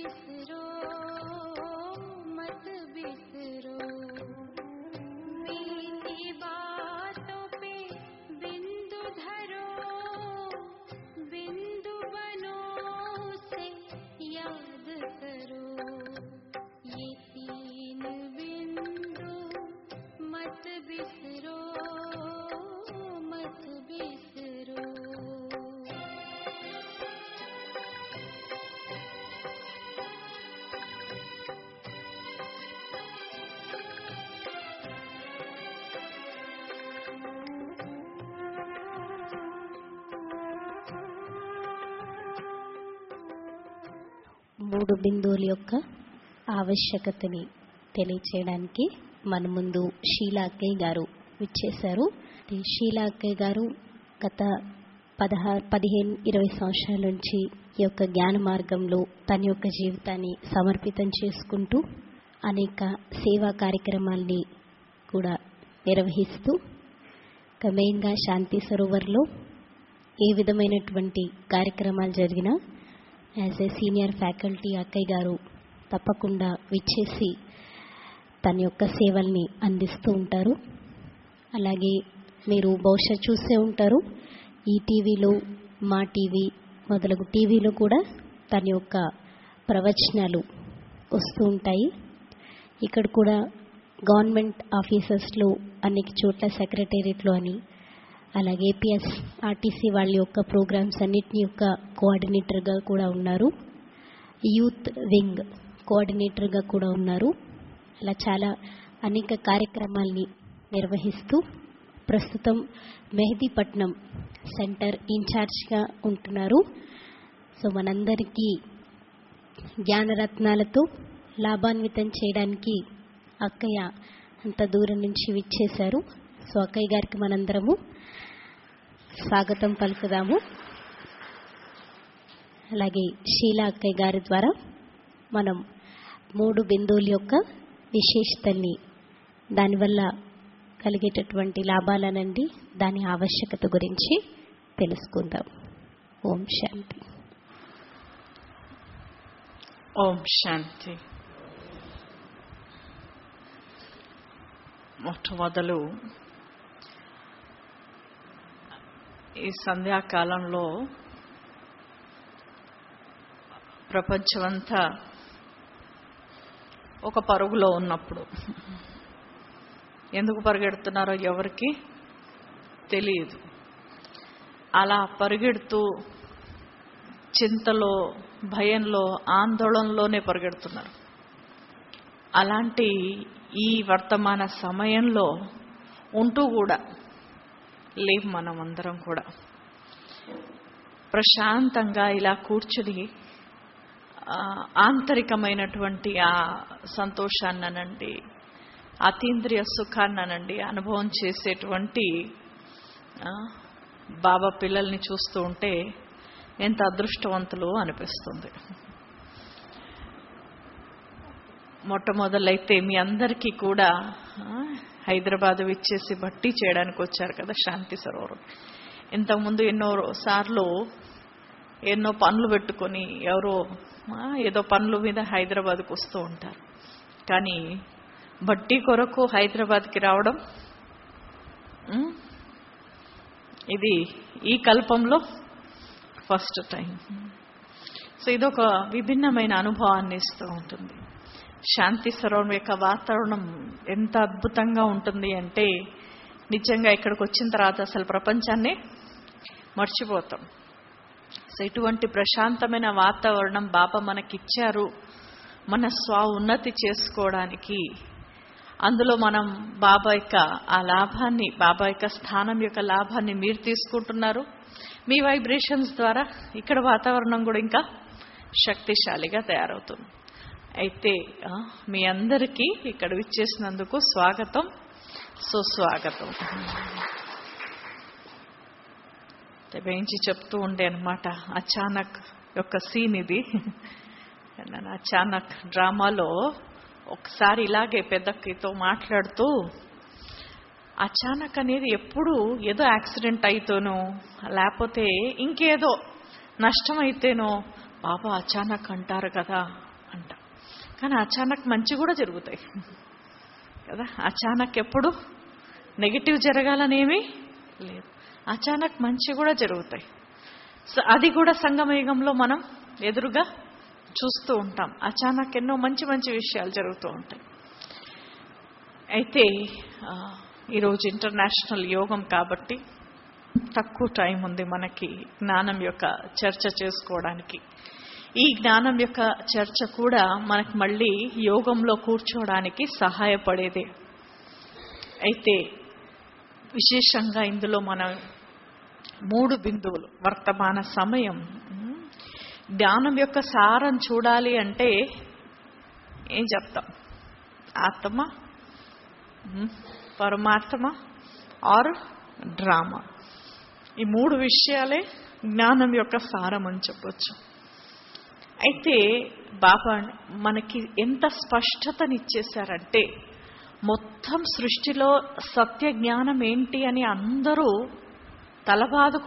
बिसरो मत बिसरो बीती बातों पे बिंदु धरो बिंदु बनो से याद करो ये तीन बिंदु मत बिसरो मत बिसरो। మూడు బిందువుల యొక్క ఆవశ్యకతని తెలియచేయడానికి మన ముందు షీలా అక్కయ్య గారు విచ్చేశారు. షీలా అక్కయ్య గారు గత 15-20 సంవత్సరాల నుంచి ఈ యొక్క జ్ఞాన మార్గంలో తన యొక్క జీవితాన్ని సమర్పితం చేసుకుంటూ అనేక సేవా కార్యక్రమాల్ని కూడా నిర్వహిస్తూ మెయిన్గా శాంతి సరోవర్లో ఏ విధమైనటువంటి కార్యక్రమాలు జరిగినా యాజ్ ఏ సీనియర్ ఫ్యాకల్టీ అక్కయ్య గారు తప్పకుండా విచ్చేసి తన యొక్క సేవల్ని అందిస్తూ ఉంటారు. అలాగే మీరు బహుశా చూసే ఉంటారు, ఈ టీవీలో, మా టీవీ మొదలగు టీవీలో కూడా తన యొక్క ప్రవచనాలు వస్తూ ఉంటాయి. ఇక్కడ కూడా గవర్నమెంట్ ఆఫీసెస్లో అనేక చోట్ల సెక్రటేరియట్లో అని, అలాగే ఏపీఎస్ ఆర్టీసీ వాళ్ళ యొక్క ప్రోగ్రామ్స్ అన్నిటిని యొక్క కోఆర్డినేటర్గా కూడా ఉన్నారు. యూత్ వింగ్ కోఆర్డినేటర్గా కూడా ఉన్నారు. అలా చాలా అనేక కార్యక్రమాల్ని నిర్వహిస్తూ ప్రస్తుతం మెహదీపట్నం సెంటర్ ఇన్ఛార్జ్గా ఉంటున్నారు. సో మనందరికీ జ్ఞానరత్నాలతో లాభాన్వితం చేయడానికి అక్కయ్య అంత దూరం నుంచి విచ్చేశారు. సో అక్కయ్య గారికి మనందరము స్వాగతం పలుకుదాము. అలాగే షీలా అక్కయ్య గారి ద్వారా మనం మూడు బిందువుల యొక్క విశేషతల్ని, దానివల్ల కలిగేటటువంటి లాభాలనండి, దాని ఆవశ్యకత గురించి తెలుసుకుందాం. ఓం శాంతి. ఓం శాంతి. మొట్టమొదలు ఈ సంధ్యాకాలంలో ప్రపంచమంతా ఒక పరుగులో ఉన్నప్పుడు, ఎందుకు పరిగెడుతున్నారో ఎవరికి తెలియదు. అలా పరిగెడుతూ చింతలో, భయంలో, ఆందోళనలోనే పరిగెడుతున్నారు. అలాంటి ఈ వర్తమాన సమయంలో ఉంటూ కూడా లేవు మనం అందరం కూడా ప్రశాంతంగా ఇలా కూర్చుని ఆంతరికమైనటువంటి ఆ సంతోషాన్ననండి, అతీంద్రియ సుఖాన్ననండి అనుభవం చేసేటువంటి బాబా పిల్లల్ని చూస్తూ ఉంటే ఎంత అదృష్టవంతులు అనిపిస్తుంది. మొట్టమొదలైతే మీ అందరికీ కూడా హైదరాబాద్ విచ్చేసి భట్టి చేయడానికి వచ్చారు కదా శాంతి సరోవరం. ఇంతకుముందు ఎన్నో సార్లు ఎన్నో పనులు పెట్టుకొని ఎవరో ఏదో పనుల మీద హైదరాబాద్కు వస్తూ ఉంటారు. కానీ భట్టి కొరకు హైదరాబాద్కి రావడం ఇది ఈ కల్పంలో ఫస్ట్ టైం. సో ఇదొక విభిన్నమైన అనుభవాన్ని ఇస్తూ ఉంటుంది. శాంతి సరోవరం యొక్క వాతావరణం ఎంత అద్భుతంగా ఉంటుంది అంటే నిజంగా ఇక్కడికి వచ్చిన తర్వాత అసలు ప్రపంచాన్ని మర్చిపోతాం. సో ఇటువంటి ప్రశాంతమైన వాతావరణం బాబా మనకిచ్చారు మన స్వ ఉన్నతి చేసుకోవడానికి. అందులో మనం బాబా యొక్క ఆ లాభాన్ని, బాబా యొక్క స్థానం యొక్క లాభాన్ని మీరు తీసుకుంటున్నారు. మీ వైబ్రేషన్స్ ద్వారా ఇక్కడ వాతావరణం కూడా ఇంకా శక్తిశాలిగా తయారవుతుంది. అయితే మీ అందరికీ ఇక్కడ విచ్చేసినందుకు స్వాగతం, సుస్వాగతం. వేయించి చెప్తూ ఉండే అనమాట, అచానక్ యొక్క సీన్ ఇది. అచానక్ డ్రామాలో ఒకసారి ఇలాగే పెద్దకితో మాట్లాడుతూ, అచానక్ అనేది ఎప్పుడు ఏదో యాక్సిడెంట్ అయితేనో లేకపోతే ఇంకేదో నష్టం అయితేనో బాబా అచానక్ అంటారు కదా కానీ అచానక్ మంచి కూడా జరుగుతాయి కదా. అచానక్ ఎప్పుడు నెగిటివ్ జరగాలనేమీ లేదు, అచానక్ మంచి కూడా జరుగుతాయి. అది కూడా సంగమయుగంలో మనం ఎదురుగా చూస్తూ ఉంటాం. అచానక్ ఎన్నో మంచి మంచి విషయాలు జరుగుతూ ఉంటాయి. అయితే ఈరోజు ఇంటర్నేషనల్ యోగం కాబట్టి తక్కువ టైం ఉంది మనకి జ్ఞానం యొక్క చర్చ చేసుకోవడానికి. ఈ జ్ఞానం యొక్క చర్చ కూడా మనకు మళ్ళీ యోగంలో కూర్చోవడానికి సహాయపడేదే. అయితే విశేషంగా ఇందులో మనం 3 బిందువులు, వర్తమాన సమయం, జ్ఞానం యొక్క సారం చూడాలి అంటే ఏం చెప్తాం? ఆత్మ, పరమాత్మ ఆర్ డ్రామా. ఈ 3 విషయాలే జ్ఞానం యొక్క సారం అని చెప్పొచ్చు. అయితే బాబా మనకి ఎంత స్పష్టతనిచ్చేశారంటే మొత్తం సృష్టిలో సత్య జ్ఞానం ఏంటి అని అందరూ తల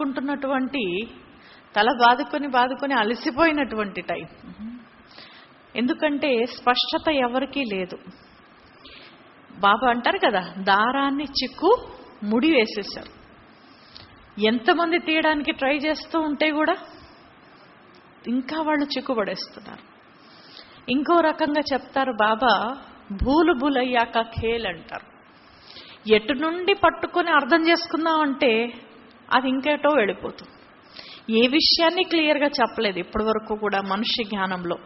బాదుకొని అలసిపోయినటువంటి టైం. ఎందుకంటే స్పష్టత ఎవరికీ లేదు. బాబా అంటారు కదా, దారాన్ని చిక్కు ముడి వేసేశారు. ఎంతమంది తీయడానికి ట్రై చేస్తూ ఉంటే కూడా ఇంకా వాళ్ళు చిక్కుబడేస్తున్నారు. ఇంకో రకంగా చెప్తారు బాబా, భూలు భూలయ్యాక ఖేల్ అంటారు. ఎటు నుండి పట్టుకొని అర్థం చేసుకుందాం అంటే అది ఇంకేటో వెళ్ళిపోతుంది. ఏ విషయాన్ని క్లియర్గా చెప్పలేదు ఇప్పటి వరకు కూడా మనుష్య జ్ఞానంలో.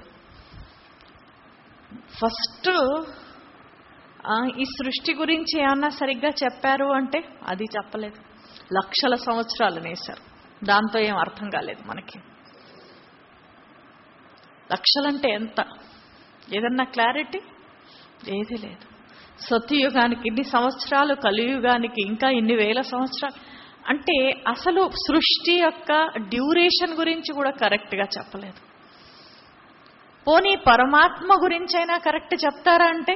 ఫస్ట్ ఈ సృష్టి గురించి ఏమన్నా సరిగ్గా చెప్పారు అంటే అది చెప్పలేదు. లక్షల సంవత్సరాలు నేశారు, దాంతో ఏం అర్థం కాలేదు మనకి. లక్షలంటే ఎంత? ఏదన్నా క్లారిటీ ఏది లేదు. సత్యయుగానికి ఇన్ని సంవత్సరాలు, కలియుగానికి ఇంకా ఇన్ని వేల సంవత్సరాలు. అంటే అసలు సృష్టి యొక్క డ్యూరేషన్ గురించి కూడా కరెక్ట్గా చెప్పలేదు. పోనీ పరమాత్మ గురించి అయినా కరెక్ట్ చెప్తారా అంటే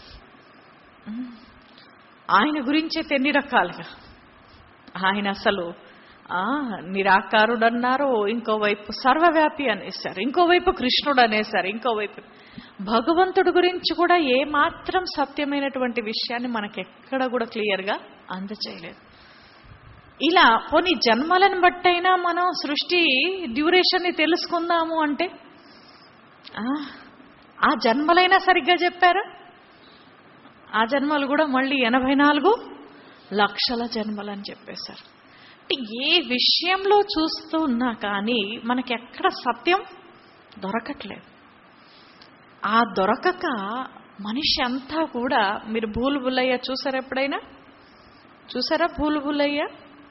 ఆయన గురించే ఎన్ని రకాలుగా. ఆయన అసలు నిరాకారుడు అన్నారు, ఇంకోవైపు సర్వవ్యాపి అనేశారు, ఇంకోవైపు కృష్ణుడు అనేశారు, ఇంకోవైపు భగవంతుడి గురించి కూడా ఏ మాత్రం సత్యమైనటువంటి విషయాన్ని మనకెక్కడ కూడా క్లియర్గా అందచేయలేదు. ఇలా పోనీ జన్మలను బట్టైనా మనం సృష్టి డ్యూరేషన్ని తెలుసుకుందాము అంటే ఆ జన్మలైనా సరిగ్గా చెప్పారా? ఆ జన్మలు కూడా మళ్ళీ 84 లక్షల జన్మలు అని చెప్పేశారు. అంటే ఏ విషయంలో చూస్తూ ఉన్నా కానీ మనకి ఎక్కడ సత్యం దొరకట్లేదు. ఆ దొరకక మనిషి అంతా కూడా, మీరు భూల్ భులయ్య చూసారా? ఎప్పుడైనా చూసారా భూల్ భులయ్య?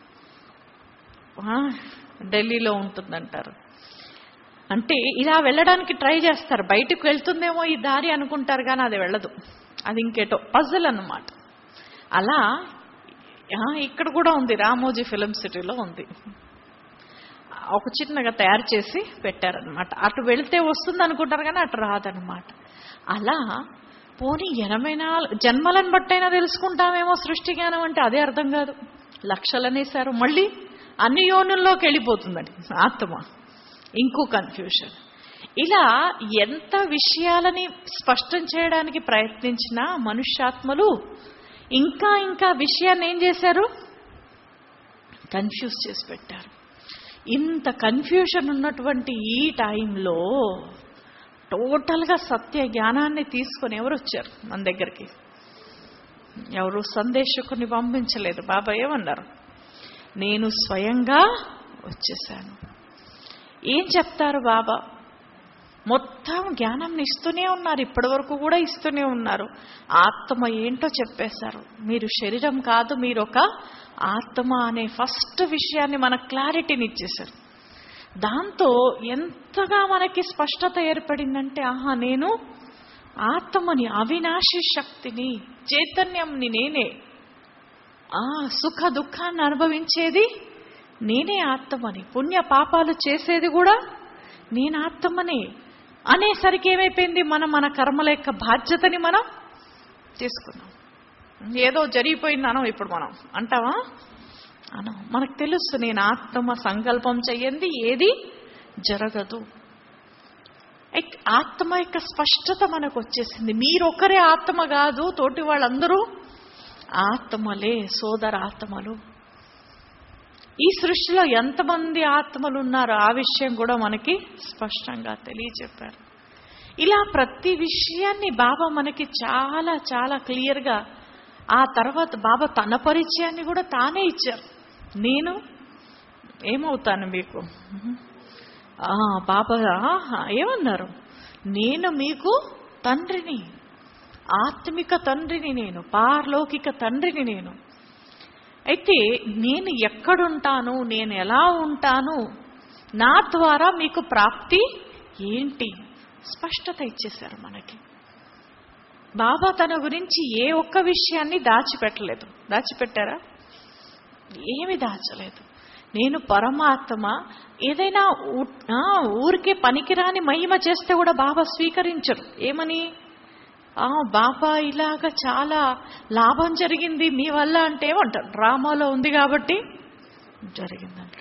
ఢిల్లీలో ఉంటుందంటారు. అంటే ఇలా వెళ్ళడానికి ట్రై చేస్తారు, బయటకు వెళ్తుందేమో ఈ దారి అనుకుంటారు కానీ అది వెళ్ళదు, అది ఇంకేటో పజిల్ అన్నమాట. అలా ఇక్కడ కూడా ఉంది, రామోజీ ఫిలిం సిటీలో ఉంది. ఒక చిన్నగా తయారు చేసి పెట్టారనమాట. అటు వెళితే వస్తుంది అనుకుంటారు కానీ అటు రాదనమాట. అలా పోనీ 84 జన్మలను బట్టైనా తెలుసుకుంటామేమో సృష్టి జ్ఞానం అంటే అదే అర్థం కాదు. లక్షలనేసారు, మళ్ళీ అన్ని యోనుల్లోకి వెళ్ళిపోతుందండి ఆత్మ. ఇంకో కన్ఫ్యూషన్. ఇలా ఎంత విషయాలని స్పష్టం చేయడానికి ప్రయత్నించినా మనుష్యాత్మలు ఇంకా ఇంకా విషయాన్ని ఏం చేశారు? కన్ఫ్యూజ్ చేసి పెట్టారు. ఇంత కన్ఫ్యూషన్ ఉన్నటువంటి ఈ టైంలో టోటల్గా సత్య జ్ఞానాన్ని తీసుకొని ఎవరు వచ్చారు మన దగ్గరికి? ఎవరు సందేశకుని పంపించలేదు. బాబా ఏమన్నారు? నేను స్వయంగా వచ్చేసాను. ఏం చెప్తారు బాబా? మొత్తం జ్ఞానం ఇస్తూనే ఉన్నారు, ఇప్పటి వరకు కూడా ఇస్తూనే ఉన్నారు. ఆత్మ ఏంటో చెప్పేశారు. మీరు శరీరం కాదు, మీరు ఒక ఆత్మ అనే ఫస్ట్ విషయాన్ని మనకు క్లారిటీని ఇచ్చేశారు. దాంతో ఎంతగా మనకి స్పష్టత ఏర్పడిందంటే, ఆహా నేను ఆత్మని, అవినాశి శక్తిని, చైతన్యంని నేనే, సుఖ దుఃఖాన్ని అనుభవించేది నేనే ఆత్మని, పుణ్య పాపాలు చేసేది కూడా నేను ఆత్మని అనేసరికి ఏమైపోయింది? మనం మన కర్మల యొక్క బాధ్యతని మనం తీసుకున్నాం. ఏదో జరిగిపోయిందనో ఇప్పుడు మనం అంటావా? అను. మనకు తెలుసు నేను ఆత్మ, సంకల్పం చెయ్యండి ఏది జరగదు. ఆత్మ యొక్క స్పష్టత మనకు వచ్చేసింది. మీరొక్కరే ఆత్మ కాదు, తోటి వాళ్ళందరూ ఆత్మలే, సోదర ఆత్మలు. ఈ సృష్టిలో ఎంతమంది ఆత్మలు ఉన్నారో ఆ విషయం కూడా మనకి స్పష్టంగా తెలియచెప్పారు. ఇలా ప్రతి విషయాన్ని బాబా మనకి చాలా చాలా క్లియర్గా, ఆ తర్వాత బాబా తన పరిచయాన్ని కూడా తానే ఇచ్చారు. నేను ఏమవుతాను మీకు, బాబా ఏమన్నారు, నేను మీకు తండ్రిని, ఆత్మిక తండ్రిని నేను, పారలౌకిక తండ్రిని నేను. అయితే నేను ఎక్కడుంటాను, నేను ఎలా ఉంటాను, నా ద్వారా మీకు ప్రాప్తి ఏంటి, స్పష్టత ఇచ్చేశారు మనకి. బాబా తన గురించి ఏ ఒక్క విషయాన్ని దాచిపెట్టలేదు. దాచిపెట్టారా? ఏమి దాచలేదు. నేను పరమాత్మ. ఏదైనా ఊరికే పనికిరాని మహిమ చేస్తే కూడా బాబా స్వీకరించరు. ఏమని, బాబా ఇలాగ చాలా లాభం జరిగింది మీ వల్ల అంటే ఏమంటారు, డ్రామాలో ఉంది కాబట్టి జరిగిందంటారు.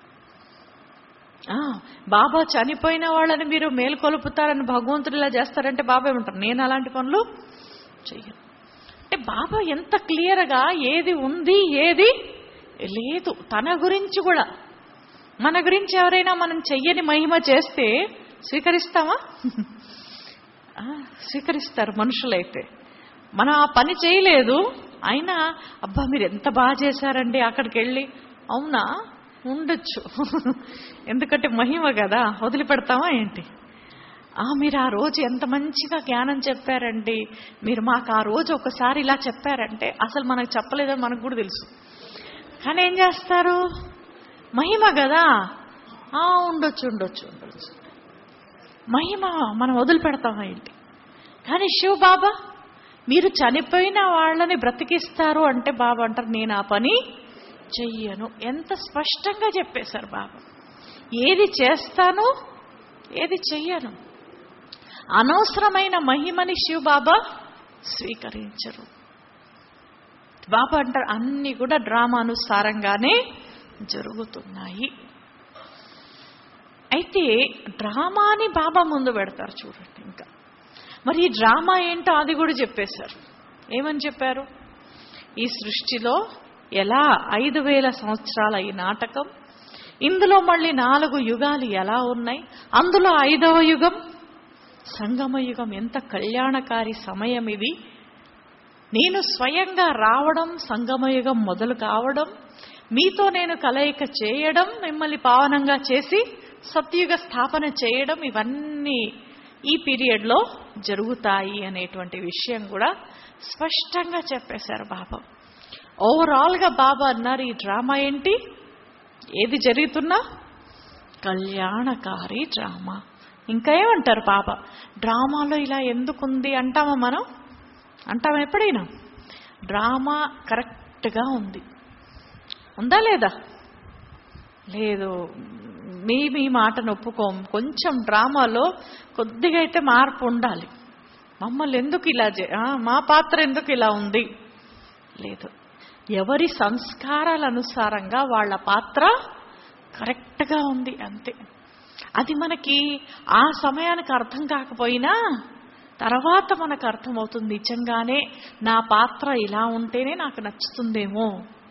బాబా చనిపోయిన వాళ్ళని మీరు మేల్కొలుపుతారని భగవంతుడు ఇలా చేస్తారంటే బాబా ఏమంటారు, నేను అలాంటి పనులు చెయ్యను. అంటే బాబా ఎంత క్లియర్గా ఏది ఉంది ఏది లేదు తన గురించి కూడా. మన గురించి ఎవరైనా మనం చెయ్యని మహిమ చేస్తే స్వీకరిస్తామా? స్వీకరిస్తారు మనుషులైతే. మనం ఆ పని చేయలేదు, అయినా అబ్బా మీరు ఎంత బాగా చేశారండి, అక్కడికి వెళ్ళి అవునా ఉండొచ్చు, ఎందుకంటే మహిమ కదా, వదిలిపెడతామా ఏంటి? మీరు ఆ రోజు ఎంత మంచిగా జ్ఞానం చెప్పారండి, మీరు మాకు ఆ రోజు ఒకసారి ఇలా చెప్పారంటే, అసలు మనకు చెప్పలేదని మనకు కూడా తెలుసు, కానీ ఏం చేస్తారు, మహిమ కదా, ఉండొచ్చు ఉండొచ్చు ఉండొచ్చు, మహిమ మనం వదిలిపెడతామా ఏంటి? కానీ శివ బాబా మీరు చనిపోయిన వాళ్ళని బ్రతికిస్తారు అంటే బాబా అంటారు నేను ఆ పని చెయ్యను. ఎంత స్పష్టంగా చెప్పేశారు బాబా. ఏది చేస్తాను ఏది చెయ్యను. అనవసరమైన మహిమని శివ బాబా స్వీకరించరు. బాబా అంటారు అన్ని కూడా డ్రామానుసారంగానే జరుగుతున్నాయి. అయితే డ్రామాని బాబా ముందు పెడతారు చూడండి. ఇంకా మరి ఈ డ్రామా ఏంటో అది కూడా చెప్పేశారు. ఏమని చెప్పారు, ఈ సృష్టిలో ఎలా 5000 సంవత్సరాల ఈ నాటకం, ఇందులో మళ్ళీ 4 యుగాలు ఎలా ఉన్నాయి, అందులో 5వ యుగం సంగమ యుగం, ఎంత కళ్యాణకారి సమయం ఇది. నేను స్వయంగా రావడం, సంగమయుగం మొదలు కావడం, మీతో నేను కలయిక చేయడం, మిమ్మల్ని పావనంగా చేసి సత్యుగ స్థాపన చేయడం, ఇవన్నీ ఈ పీరియడ్లో జరుగుతాయి అనేటువంటి విషయం కూడా స్పష్టంగా చెప్పేశారు బాబా. ఓవరాల్గా బాబా అన్నారు ఈ డ్రామా ఏంటి, ఏది జరుగుతున్నా కళ్యాణకారి డ్రామా. ఇంకా ఏమంటారు బాబా, డ్రామాలో ఇలా ఎందుకుంది అంటామా మనం? అంటామా ఎప్పుడైనా? డ్రామా కరెక్ట్గా ఉంది, ఉందా లేదా? లేదు, మీ మాటను ఒప్పుకోం, కొంచెం డ్రామాలో కొద్దిగా అయితే మార్పు ఉండాలి. మమ్మల్ని ఎందుకు ఇలా మా పాత్ర ఎందుకు ఇలా ఉంది? లేదు, ఎవరి సంస్కారాల అనుసారంగా వాళ్ళ పాత్ర కరెక్ట్గా ఉంది అంతే. అది మనకి ఆ సమయానికి అర్థం కాకపోయినా తర్వాత మనకు అర్థమవుతుంది, నిజంగానే నా పాత్ర ఇలా ఉంటేనే నాకు నచ్చుతుందేమో.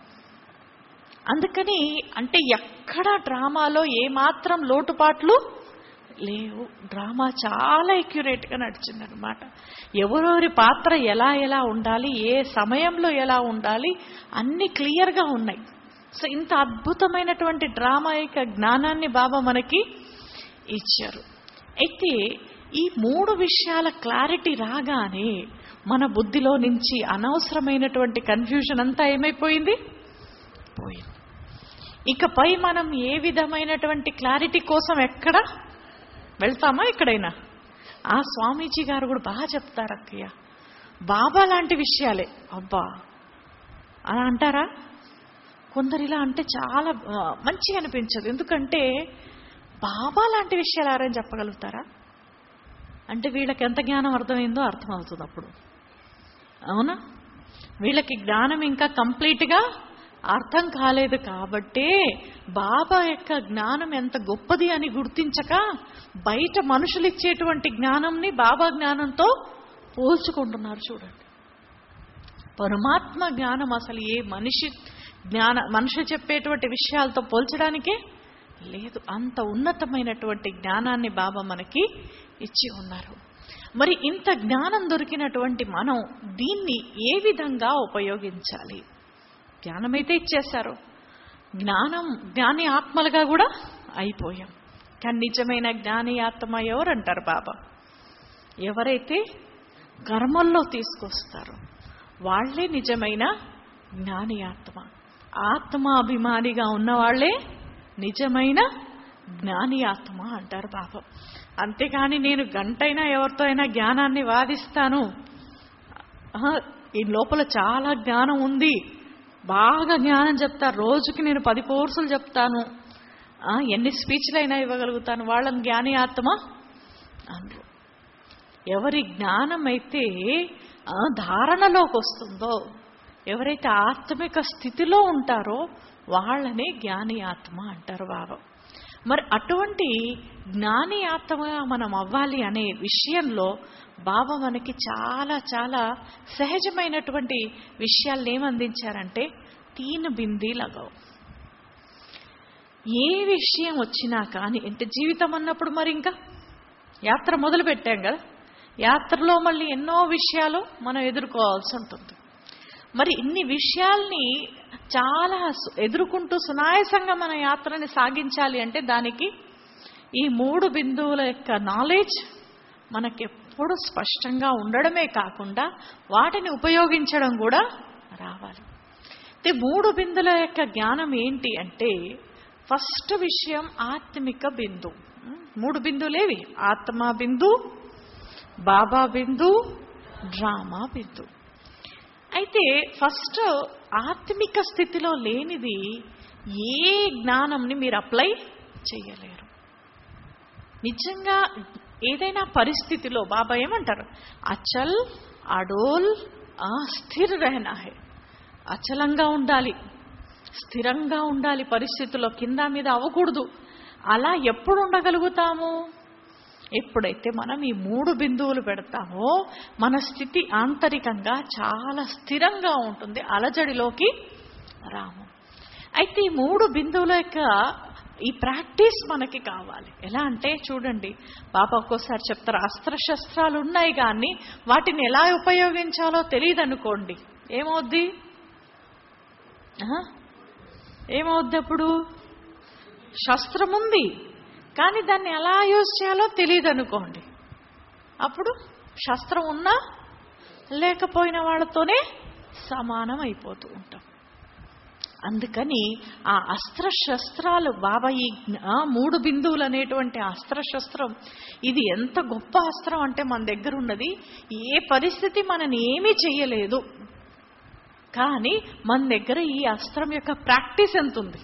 అందుకని అంటే ఎక్కడ డ్రామాలో ఏమాత్రం లోటుపాట్లు లేవు. డ్రామా చాలా ఎక్యురేట్గా నడిచిందనమాట. ఎవరెవరి పాత్ర ఎలా ఎలా ఉండాలి, ఏ సమయంలో ఎలా ఉండాలి, అన్ని క్లియర్గా ఉన్నాయి. సో ఇంత అద్భుతమైనటువంటి డ్రామా యొక్క జ్ఞానాన్ని బాబా మనకి ఇచ్చారు. అయితే ఈ 3 విషయాల క్లారిటీ రాగానే మన బుద్ధిలో నుంచి అనవసరమైనటువంటి కన్ఫ్యూజన్ అంతా ఏమైపోయింది, పోయింది. ఇకపై మనం ఏ విధమైనటువంటి క్లారిటీ కోసం ఎక్కడ వెళ్తామా? ఎక్కడైనా ఆ స్వామీజీ గారు కూడా బాగా చెప్తారు, అక్కయ్య బాబా లాంటి విషయాలే అబ్బా అలా అంటారా? కొందరు ఇలా అంటే చాలా మంచిగా అనిపించదు. ఎందుకంటే బాబా లాంటి విషయాలు ఎవరైనా చెప్పగలుగుతారా? అంటే వీళ్ళకి ఎంత జ్ఞానం అర్థమైందో అర్థమవుతుంది అప్పుడు. అవునా? వీళ్ళకి జ్ఞానం ఇంకా కంప్లీట్గా అర్థం కాలేదు కాబట్టే బాబా యొక్క జ్ఞానం ఎంత గొప్పది అని గుర్తించక బయట మనుషులు ఇచ్చేటువంటి జ్ఞానంని బాబా జ్ఞానంతో పోల్చుకుంటున్నారు. చూడండి, పరమాత్మ జ్ఞానం అసలు ఏ మనిషి చెప్పేటువంటి విషయాలతో పోల్చడానికే లేదు. అంత ఉన్నతమైనటువంటి జ్ఞానాన్ని బాబా మనకి ఇచ్చి ఉన్నారు. మరి ఇంత జ్ఞానం దొరికినటువంటి మనం దీన్ని ఏ విధంగా ఉపయోగించాలి? జ్ఞానమైతే ఇచ్చేశారు, జ్ఞాని ఆత్మలుగా కూడా అయిపోయాం. కానీ నిజమైన జ్ఞాని ఆత్మ ఎవరంటారు బాబా? ఎవరైతే కర్మల్లో తీసుకొస్తారో వాళ్లే నిజమైన జ్ఞాని ఆత్మ. ఆత్మాభిమానిగా ఉన్నవాళ్లే నిజమైన జ్ఞాని ఆత్మ అంటారు బాబా. అంతేకాని నేను గంటైనా ఎవరితో అయినా జ్ఞానాన్ని వాదిస్తాను, ఈ లోపల చాలా జ్ఞానం ఉంది, బాగా జ్ఞానం చెప్తా, రోజుకి నేను 10 కోర్సులు చెప్తాను, ఎన్ని స్పీచ్లైనా ఇవ్వగలుగుతాను, వాళ్ళని జ్ఞాని ఆత్మ అనరు. ఎవరి జ్ఞానం అయితే ధారణలోకి వస్తుందో, ఎవరైతే ఆత్మిక స్థితిలో ఉంటారో వాళ్ళని జ్ఞాని ఆత్మ అంటారు బాబా. మరి అటువంటి జ్ఞాని ఆత్మగా మనం అవ్వాలి అనే విషయంలో బాబా మనకి చాలా చాలా సహజమైనటువంటి విషయాలను ఏమందించారంటే 3 బిందీ లగావు. ఏ విషయం వచ్చినా కానీ, అంటే జీవితం అన్నప్పుడు మరి ఇంకా యాత్ర మొదలు పెట్టాం కదా, యాత్రలో మళ్ళీ ఎన్నో విషయాలు మనం ఎదుర్కోవాల్సి ఉంటుంది. మరి ఇన్ని విషయాల్ని చాలా ఎదుర్కొంటూ సునాయాసంగా మన యాత్రని సాగించాలి అంటే దానికి ఈ 3 బిందువుల యొక్క నాలెడ్జ్ మనకెప్పుడు స్పష్టంగా ఉండడమే కాకుండా వాటిని ఉపయోగించడం కూడా రావాలి. అయితే 3 బిందువుల యొక్క జ్ఞానం ఏంటి అంటే, ఫస్ట్ విషయం ఆత్మిక బిందు. 3 బిందువులేవి? ఆత్మ బిందు, బాబా బిందు, డ్రామా బిందు. అయితే ఫస్ట్ ఆత్మిక స్థితిలో లేనిది ఏ జ్ఞానంని మీరు అప్లై చేయలేరు. నిజంగా ఏదైనా పరిస్థితిలో బాబా ఏమంటారు? అచల్ అడోల్ స్థిర్ రహనా హై. అచలంగా ఉండాలి, స్థిరంగా ఉండాలి, పరిస్థితుల్లో కింద మీద అవ్వకూడదు. అలా ఎప్పుడు ఉండగలుగుతాము? ఎప్పుడైతే మనం ఈ 3 బిందువులు పెడతామో మన స్థితి ఆంతరికంగా చాలా స్థిరంగా ఉంటుంది, అలజడిలోకి రాము. అయితే ఈ 3 బిందువుల యొక్క ఈ ప్రాక్టీస్ మనకి కావాలి. ఎలా అంటే చూడండి, బాబా ఒక్కోసారి చెప్తారు, అస్త్రశస్త్రాలు ఉన్నాయి కానీ వాటిని ఎలా ఉపయోగించాలో తెలియదు అనుకోండి, ఏమవుద్ది? అప్పుడు శస్త్రం ఉంది కానీ దాన్ని ఎలా యూజ్ చేయాలో తెలియదు అనుకోండి, అప్పుడు శస్త్రం ఉన్నా లేకపోయిన వాళ్ళతోనే సమానం అయిపోతూ ఉంటాం. అందుకని ఆ అస్త్రశస్త్రాలు బాబా ఈ 3 బిందువులు అనేటువంటి అస్త్రశస్త్రం, ఇది ఎంత గొప్ప అస్త్రం అంటే మన దగ్గర ఉన్నది ఏ పరిస్థితి మనని ఏమీ చెయ్యలేదు, కానీ మన దగ్గర ఈ అస్త్రం యొక్క ప్రాక్టీస్ ఎంత ఉంది.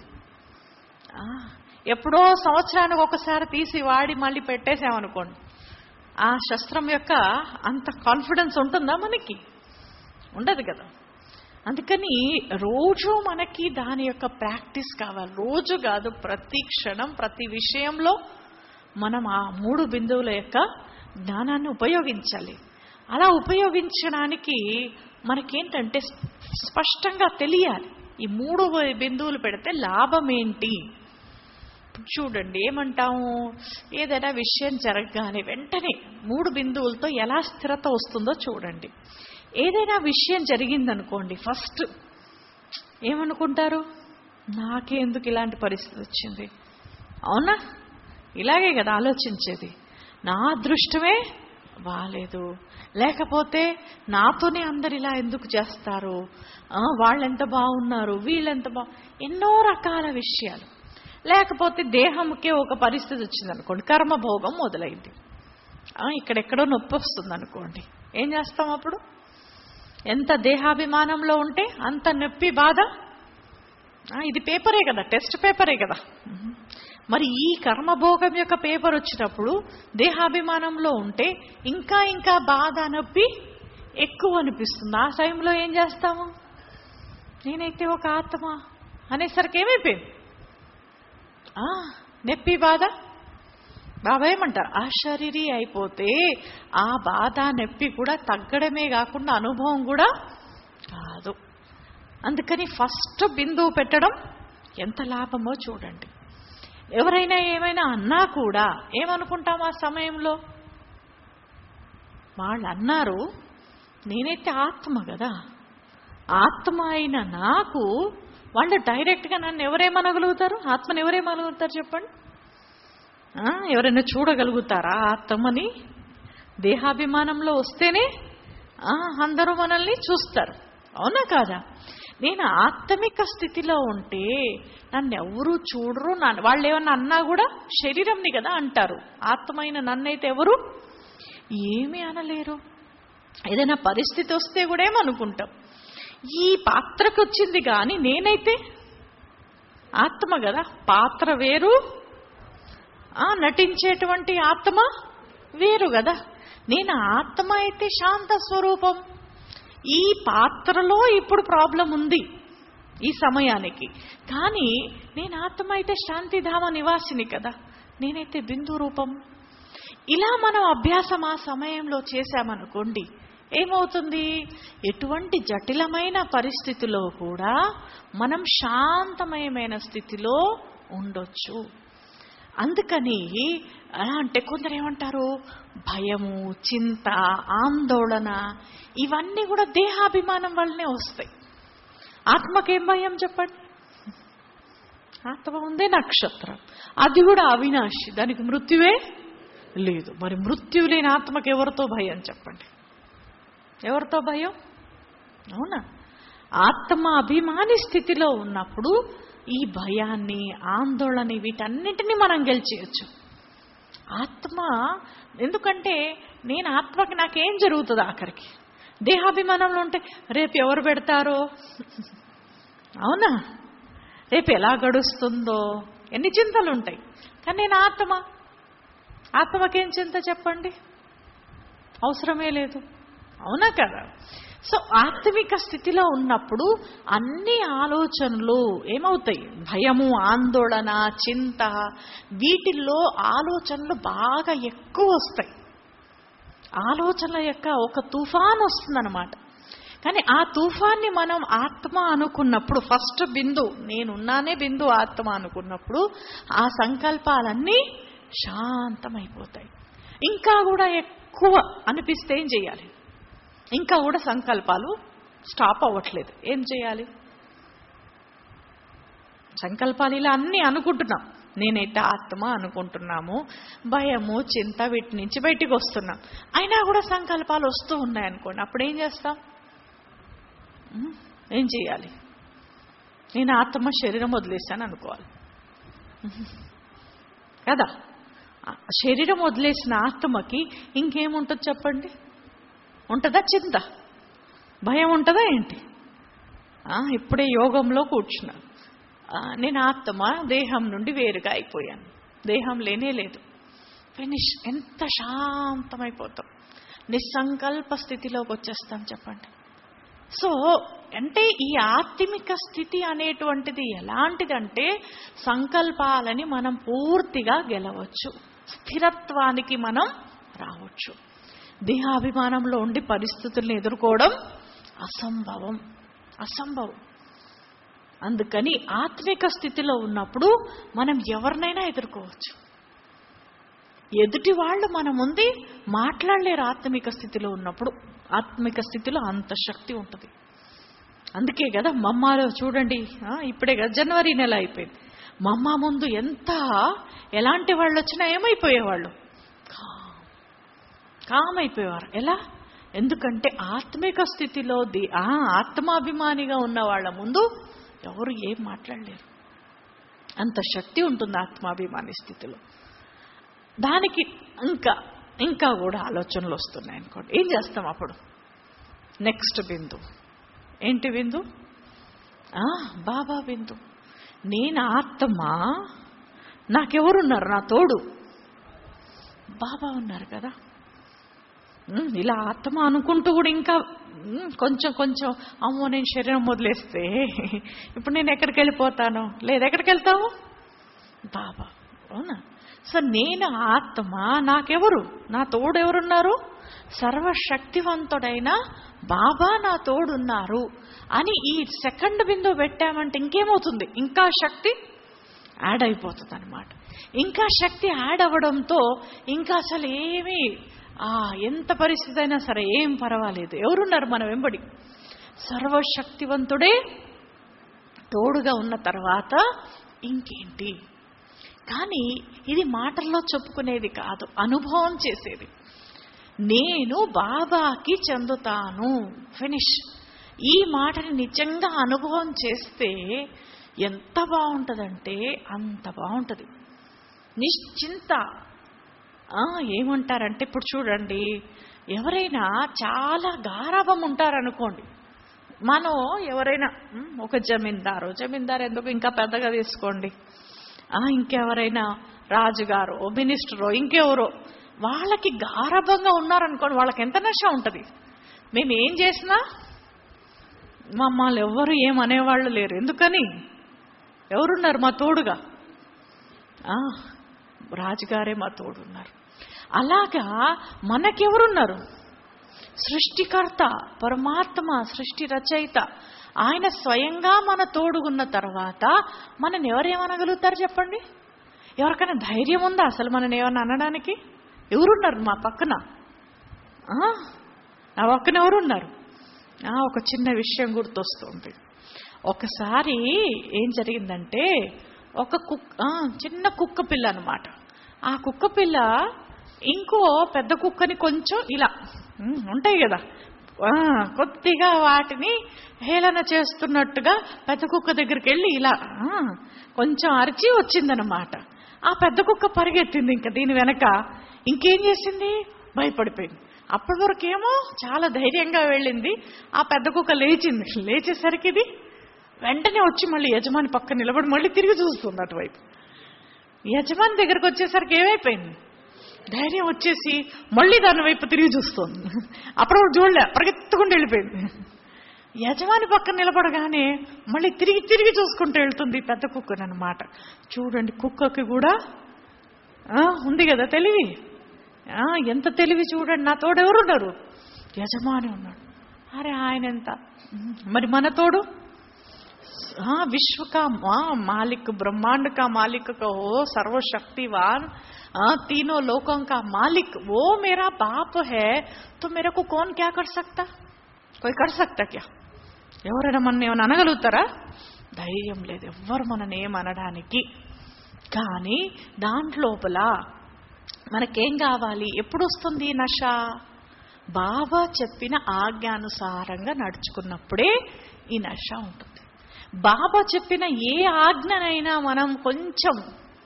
ఎప్పుడో సంవత్సరానికి ఒకసారి తీసి వాడి మళ్ళీ పెట్టేసామనుకోండి, ఆ శస్త్రం యొక్క అంత కాన్ఫిడెన్స్ ఉంటుందా మనకి? ఉండదు కదా. అందుకని రోజు మనకి దాని యొక్క ప్రాక్టీస్ కావాలి. రోజు కాదు, ప్రతి క్షణం ప్రతి విషయంలో మనం ఆ 3 బిందువుల యొక్క జ్ఞానాన్ని ఉపయోగించాలి. అలా ఉపయోగించడానికి మనకేంటంటే స్పష్టంగా తెలియాలి ఈ 3 బిందువులు పెడితే లాభం ఏంటి. చూడండి, ఏమంటాము, ఏదైనా విషయం జరగగానే వెంటనే 3 బిందువులతో ఎలా స్థిరత వస్తుందో చూడండి. ఏదైనా విషయం జరిగిందనుకోండి, ఫస్ట్ ఏమనుకుంటారు? నాకెందుకు ఇలాంటి పరిస్థితి వచ్చింది? అవునా? ఇలాగే కదా ఆలోచించేది. నా అదృష్టమే బాలేదు, లేకపోతే నాతోనే అందరు ఇలా ఎందుకు చేస్తారు, వాళ్ళెంత బాగున్నారు, వీళ్ళెంత ఎన్నో రకాల విషయాలు. లేకపోతే దేహంకే ఒక పరిస్థితి వచ్చిందనుకోండి, కర్మభోగం మొదలైంది, ఇక్కడెక్కడో నొప్పి వస్తుంది అనుకోండి, ఏం చేస్తాం అప్పుడు? ఎంత దేహాభిమానంలో ఉంటే అంత నొప్పి, బాధ. ఇది పేపరే కదా, టెస్ట్ పేపరే కదా. మరి ఈ కర్మభోగం యొక్క పేపర్ వచ్చినప్పుడు దేహాభిమానంలో ఉంటే ఇంకా ఇంకా బాధ, నొప్పి ఎక్కువ అనిపిస్తుంది. ఆ టైంలో ఏం చేస్తాము? నేనైతే ఒక ఆత్మ అనేసరికి ఏమైపోయింది? నొప్పి బాధ. బాబా ఏమంటారు? అశరీరి అయిపోతే ఆ బాధ నొప్పి కూడా తగ్గడమే కాకుండా అనుభవం కూడా కాదు. అందుకని ఫస్ట్ బిందువు పెట్టడం ఎంత లాభమో చూడండి. ఎవరైనా ఏమైనా అన్నా కూడా ఏమనుకుంటాం ఆ సమయంలో? వాళ్ళు అన్నారు, నేనైతే ఆత్మ కదా, ఆత్మ అయిన నాకు వాళ్ళు డైరెక్ట్గా నన్ను ఎవరేమనగలుగుతారు? ఆత్మని ఎవరేమనగలుగుతారు చెప్పండి? ఎవరైనా చూడగలుగుతారా ఆత్మని? దేహాభిమానంలో వస్తేనే అందరూ మనల్ని చూస్తారు, అవునా కాదా? నేను ఆత్మిక స్థితిలో ఉంటే నన్ను ఎవరు చూడరు. వాళ్ళు ఏమన్నా అన్నా కూడా శరీరంని కదా అంటారు. ఆత్మైన నన్నైతే ఎవరు ఏమీ అనలేరు. ఏదైనా పరిస్థితి వస్తే కూడా ఏమనుకుంటాం? ఈ పాత్రకు వచ్చింది కానీ నేనైతే ఆత్మ కదా, పాత్ర వేరు, నటించేటువంటి ఆత్మ వేరు కదా. నేను ఆత్మ అయితే శాంత స్వరూపం. ఈ పాత్రలో ఇప్పుడు ప్రాబ్లం ఉంది ఈ సమయానికి, కానీ నేను ఆత్మ అయితే శాంతిధామ నివాసిని కదా, నేనైతే బిందు రూపం. ఇలా మనం అభ్యాసం ఆ సమయంలో చేశామనుకోండి, ఏమవుతుంది? ఎటువంటి జటిలమైన పరిస్థితిలో కూడా మనం శాంతమయమైన స్థితిలో ఉండొచ్చు. అందుకని అంటే కొందరు ఏమంటారు, భయము, చింత, ఆందోళన ఇవన్నీ కూడా దేహాభిమానం వల్లనే వస్తాయి. ఆత్మకేం భయం చెప్పండి? ఆత్మ ఉందే నక్షత్రం, అది కూడా అవినాశి, దానికి మృత్యువే లేదు. మరి మృత్యు లేని ఆత్మకి ఎవరితో భయం చెప్పండి? ఎవరితో భయం? అవునా? ఆత్మ అభిమాని స్థితిలో ఉన్నప్పుడు ఈ భయాన్ని, ఆందోళన వీటన్నిటినీ మనం గెలిచేయచ్చు. ఆత్మ ఎందుకంటే నేను ఆత్మకి నాకేం జరుగుతుంది ఆఖరికి? దేహాభిమానంలో ఉంటే రేపు ఎవరు పెడతారో, అవునా, రేపు ఎలా గడుస్తుందో, ఎన్ని చింతలు ఉంటాయి. కానీ నేను ఆత్మకేం చింత చెప్పండి? అవసరమే లేదు, అవునా కదా? సో ఆత్మిక స్థితిలో ఉన్నప్పుడు అన్ని ఆలోచనలు ఏమవుతాయి? భయము, ఆందోళన, చింత, వీటిల్లో ఆలోచనలు బాగా ఎక్కువ వస్తాయి. ఆలోచనల యొక్క ఒక తుఫాన్ వస్తుందన్నమాట. కానీ ఆ తుఫాన్ని మనం ఆత్మ అనుకున్నప్పుడు, ఫస్ట్ బిందు నేనున్నానే బిందు ఆత్మ అనుకున్నప్పుడు ఆ సంకల్పాలన్నీ శాంతమైపోతాయి. ఇంకా కూడా ఎక్కువ అనిపిస్తే ఏం చేయాలి? ఇంకా కూడా సంకల్పాలు స్టాప్ అవ్వట్లేదు, ఏం చేయాలి? సంకల్పాలు ఇలా అన్నీ అనుకుంటున్నాం, నేనైతే ఆత్మ అనుకుంటున్నాము, భయము, చింత వీటి నుంచి బయటికి వస్తున్నాం, అయినా కూడా సంకల్పాలు వస్తూ ఉన్నాయనుకోండి, అప్పుడు ఏం చేస్తాం? ఏం చేయాలి? నేను ఆత్మ శరీరం వదిలేశాను అనుకోవాలి కదా. శరీరం వదిలేసిన ఆత్మకి ఇంకేముంటుంది చెప్పండి? ఉంటుందా చింత, భయం ఉంటుందా ఏంటి? ఇప్పుడే యోగంలో కూర్చున్నాను, నేను ఆత్మ దేహం నుండి వేరుగా అయిపోయాను, దేహం లేనే లేదు, ఫినిష్. ఎంత శాంతమైపోతాం, నిస్సంకల్ప స్థితిలోకి వచ్చేస్తాం చెప్పండి. సో అంటే ఈ ఆత్మిక స్థితి అనేటువంటిది ఎలాంటిదంటే సంకల్పాలని మనం పూర్తిగా గెలవచ్చు, స్థిరత్వానికి మనం రావచ్చు. దేహాభిమానంలో ఉండి పరిస్థితులను ఎదుర్కోవడం అసంభవం. అందుకని ఆత్మిక స్థితిలో ఉన్నప్పుడు మనం ఎవరినైనా ఎదుర్కోవచ్చు. ఎదుటి వాళ్ళు మన ముందు మాట్లాడలేరు ఆత్మిక స్థితిలో ఉన్నప్పుడు. ఆత్మిక స్థితిలో అంత శక్తి ఉంటుంది. అందుకే కదా మమ్మాలో చూడండి, ఇప్పుడే కదా జనవరి నెల అయిపోయింది, మమ్మ ముందు ఎలాంటి వాళ్ళు వచ్చినా ఏమైపోయేవాళ్ళు? కామైపోయేవారు. ఎలా? ఎందుకంటే ఆత్మిక స్థితిలో ఆత్మాభిమానిగా ఉన్న వాళ్ళ ముందు ఎవరు ఏం మాట్లాడలేరు, అంత శక్తి ఉంటుంది ఆత్మాభిమాని స్థితిలో. దానికి ఇంకా కూడా ఆలోచనలు వస్తున్నాయి అనుకోండి, ఏం చేస్తాం అప్పుడు? నెక్స్ట్ బిందు ఏంటి? బిందు బాబా బిందు. నేను ఆత్మ, నాకెవరున్నారు? నా తోడు బాబా ఉన్నారు కదా. ఇలా ఆత్మ అనుకుంటూ కూడా ఇంకా కొంచెం కొంచెం అమ్మో నేను శరీరం వదిలేస్తే ఇప్పుడు నేను ఎక్కడికి వెళ్ళిపోతాను? లేదు, ఎక్కడికి వెళ్తాము? బాబా. అవునా? సో నేను ఆత్మ, నాకెవరు? నా తోడు ఎవరున్నారు? సర్వశక్తివంతుడైన బాబా నా తోడున్నారు అని ఈ సెకండ్ బిందువు పెట్టామంటే ఇంకేమవుతుంది? ఇంకా శక్తి యాడ్ అయిపోతుంది అనమాట. ఇంకా శక్తి యాడ్ అవ్వడంతో ఇంకా అసలు ఏమీ ఎంత పరిస్థితి అయినా సరే ఏం పర్వాలేదు. ఎవరున్నారు మన వెంబడి? సర్వశక్తివంతుడే తోడుగా ఉన్న తర్వాత ఇంకేంటి? కానీ ఇది మాటల్లో చెప్పుకునేది కాదు, అనుభవం చేసేది. నేను బాబాకి చెందుతాను, ఫినిష్. ఈ మాటని నిజంగా అనుభవం చేస్తే ఎంత బాగుంటుందంటే అంత బాగుంటుంది. నిశ్చింత. ఏమంటారంటే ఇప్పుడు చూడండి, ఎవరైనా చాలా గారాభం ఉంటారనుకోండి, మనం ఎవరైనా ఒక జమీందారు ఎందుకు ఇంకా పెద్దగా తీసుకోండి, ఇంకెవరైనా రాజుగారు, మినిస్టరో, ఇంకెవరో, వాళ్ళకి గారాభంగా ఉన్నారనుకోండి, వాళ్ళకి ఎంత నష ఉంటుంది. మేము ఏం చేసినా మమ్మల్ని ఎవరు ఏమనేవాళ్ళు లేరు. ఎందుకని? ఎవరున్నారు మా తోడుగా? రాజుగారే మా తోడున్నారు. అలాగా మనకెవరున్నారు? సృష్టికర్త పరమాత్మ, సృష్టి రచయిత ఆయన స్వయంగా మన తోడుగున్న తర్వాత మనని ఎవరేమనగలుగుతారు చెప్పండి? ఎవరికైనా ధైర్యం ఉందా అసలు మనని ఏమన్నా అనడానికి? ఎవరున్నారు మా పక్కన? నా పక్కన ఎవరున్నారు? ఒక చిన్న విషయం గుర్తొస్తుంది. ఒకసారి ఏం జరిగిందంటే, ఒక చిన్న కుక్క పిల్ల అనమాట. ఆ కుక్క పిల్ల ఇంకో పెద్ద కుక్కని కొంచెం ఇలా ఉంటాయి కదా, కొద్దిగా వాటిని హేళన చేస్తున్నట్టుగా పెద్ద కుక్క దగ్గరికి వెళ్ళి ఇలా కొంచెం అరిచి వచ్చిందనమాట. ఆ పెద్ద కుక్క పరిగెత్తింది ఇంకా దీని వెనక. ఇంకేం చేసింది? భయపడిపోయింది. అప్పటి వరకేమో చాలా ధైర్యంగా వెళ్ళింది. ఆ పెద్ద కుక్క లేచింది. లేచేసరికి ఇది వెంటనే వచ్చి మళ్ళీ యజమాని పక్కన నిలబడి మళ్ళీ తిరిగి చూస్తుంది అటువైపు. యజమాని దగ్గరకు వచ్చేసరికి ఏమైపోయింది? ధైర్యం వచ్చేసి మళ్ళీ దాని వైపు తిరిగి చూస్తుంది. అప్పుడు చూడలే, పరిగెత్తుకుంటూ వెళ్ళిపోయింది. యజమాని పక్కన నిలబడగానే మళ్ళీ తిరిగి తిరిగి చూసుకుంటూ వెళ్తుంది పెద్ద కుక్కని అనమాట. చూడండి, కుక్కకి కూడా ఉంది కదా తెలివి. ఎంత తెలివి చూడండి. నా తోడు ఎవరున్నారు? యజమాని ఉన్నాడు. అరే ఆయన ఎంత, మరి మన తోడు विश्व का मालिक, ब्रह्मांड का मालिक कहो, सर्वशक्तिवान, तीनों लोकों का मालिक, वो मेरा बाप है, तो मेरे को कौन क्या कर सकता? कोई कर सकता क्या? ఎవరైనా మన ఏమైనా అనగలుగుతారా? ధైర్యం లేదు ఎవ్వరు మనని ఏమనడానికి. కానీ దాంట్లోపల మనకేం కావాలి? ఎప్పుడు వస్తుంది నష? బాబా చెప్పిన ఆజ్ఞానుసారంగా నడుచుకున్నప్పుడే ఈ నష ఉంటుంది. బాబా చెప్పిన ఏ ఆజ్ఞనైనా మనం కొంచెం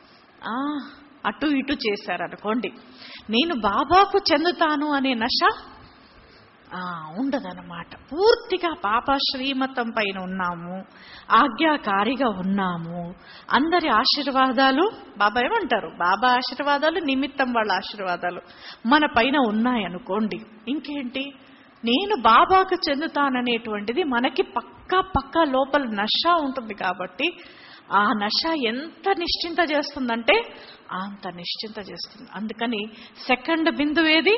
అటు ఇటు చేశారనుకోండి, నేను బాబాకు చెందుతాను అనే నష ఉండదన్నమాట. పూర్తిగా బాబా శ్రీమతం పైన ఉన్నాము, ఆజ్ఞాకారిగా ఉన్నాము. అందరి ఆశీర్వాదాలు, బాబా ఏమంటారు, బాబా ఆశీర్వాదాలు నిమిత్తం వాళ్ళ ఆశీర్వాదాలు మన పైన ఉన్నాయనుకోండి, ఇంకేంటి? నేను బాబాకు చెందుతాననేటువంటిది మనకి పక్కా లోపల నష ఉంటుంది. కాబట్టి ఆ నష ఎంత నిశ్చింత చేస్తుందంటే అంత నిశ్చింత చేస్తుంది. అందుకని సెకండ్ బిందు ఏది?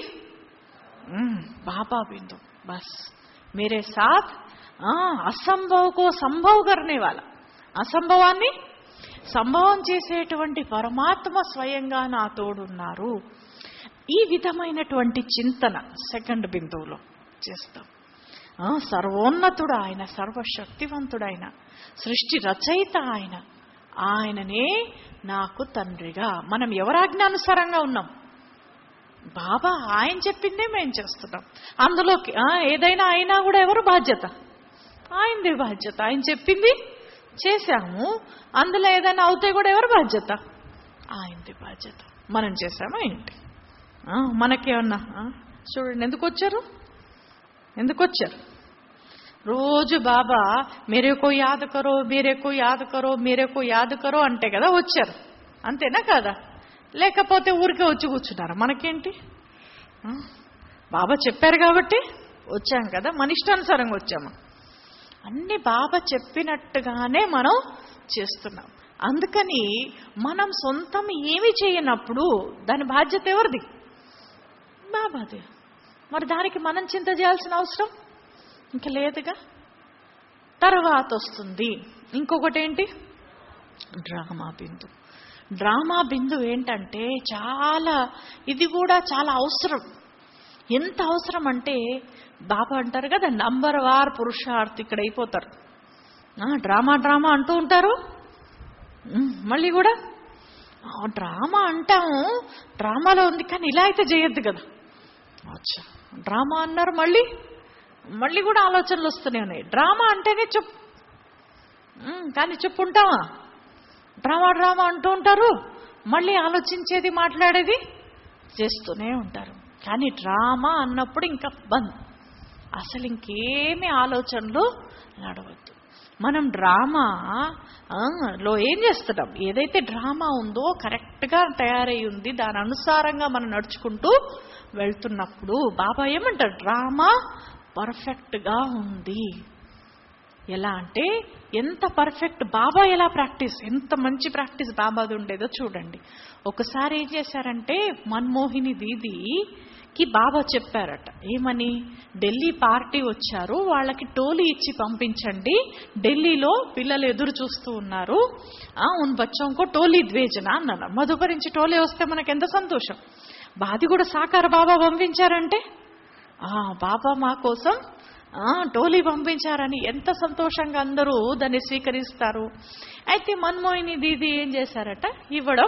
बाबा बिंदु. बस मेरे साथ असंभव को संभव करने वाला, అసంభవాన్ని సంభవం చేసేటువంటి పరమాత్మ స్వయంగా నా తోడున్నారు. ఈ విధమైనటువంటి చింతన సెకండ్ బిందువులో చేస్తాం. సర్వోన్నతుడు ఆయన, సర్వశక్తివంతుడైన, సృష్టి రచయిత ఆయన, ఆయననే నాకు తండ్రిగా. మనం ఎవరాజ్ఞానుసారంగా ఉన్నాం? బాబా ఆయన చెప్పిందే మేము చేస్తున్నాం. అందులోకి ఏదైనా అయినా కూడా ఎవరు బాధ్యత? ఆయనదే బాధ్యత. ఆయన చెప్పింది చేశాము, అందులో ఏదైనా అవుతే కూడా ఎవరు బాధ్యత? ఆయనదే బాధ్యత. మనం చేశామా ఏంటి? మనకేమన్నా చూడండి, ఎందుకు వచ్చారు? రోజు బాబా మేరేకో యాద్ కరో, మేరేకో యాద్ కరో, మేరేకో యాద్ కరో అంటే కదా వచ్చారు. అంతేనా కదా? లేకపోతే ఊరికే వచ్చి కూర్చున్నారు. మనకేంటి? బాబా చెప్పారు కాబట్టి వచ్చాం కదా, మన ఇష్టానుసారంగా వచ్చాము. అన్ని బాబా చెప్పినట్టుగానే మనం చేస్తున్నాం. అందుకని మనం సొంతం ఏమి చేయనప్పుడు దాని బాధ్యత ఎవరిది? బాబాదే. మరి దానికి మనం చింత చేయాల్సిన అవసరం ఇంకా లేదుగా. తర్వాత వస్తుంది ఇంకొకటి ఏంటి? డ్రామా బిందు. డ్రామా బిందు ఏంటంటే ఇది కూడా చాలా అవసరం. ఎంత అవసరం అంటే బాబా అంటారు కదా, నంబర్ వార్ పురుషార్థ్ ఇక్కడ అయిపోతారు. డ్రామా డ్రామా అంటూ ఉంటారు. మళ్ళీ కూడా డ్రామా అంటాము, డ్రామాలో ఉంది కానీ ఇలా అయితే చేయొద్దు కదా. అచ్చా, డ్రామా అన్నారు, మళ్ళీ కూడా ఆలోచనలు వస్తూనే ఉన్నాయి. డ్రామా అంటేనే చెప్పు, కానీ చెప్పుంటావా? డ్రామా డ్రామా అంటూ ఉంటారు, మళ్ళీ ఆలోచించేది మాట్లాడేది చేస్తూనే ఉంటారు. కానీ డ్రామా అన్నప్పుడు ఇంకా బంద్, అసలు ఇంకేమీ ఆలోచనలు నడవద్దు. మనం డ్రామాలో ఏం చేస్తున్నాం? ఏదైతే డ్రామా ఉందో కరెక్ట్గా తయారై ఉంది, దాని అనుసారంగా మనం నడుచుకుంటూ వెళ్తున్నప్పుడు బాబా ఏమంటారు? డ్రామా పర్ఫెక్ట్గా ఉంది. ఎలా అంటే ఎంత పర్ఫెక్ట్, బాబా ఎలా ప్రాక్టీస్, ఎంత మంచి ప్రాక్టీస్ బాబాది ఉండేదో చూడండి. ఒకసారి ఏం చేశారంటే మన్మోహిని దీదీకి బాబా చెప్పారట, ఏమని? ఢిల్లీ పార్టీ వచ్చారు, వాళ్ళకి టోలీ ఇచ్చి పంపించండి, ఢిల్లీలో పిల్లలు ఎదురు చూస్తూ ఉన్నారు, ఉన్ బచ్చోంకో టోలీ ద్వేజన అన్నాను. మధుకరించి టోలీ వస్తే మనకు ఎంత సంతోషం. బాది కూడా సాకార బాబా పంపించారంటే బాబా మా కోసం టోలీ పంపించారని ఎంత సంతోషంగా అందరూ దాన్ని స్వీకరిస్తారు. అయితే మన్మోహిని దీది ఏం చేశారట? ఇవ్వడం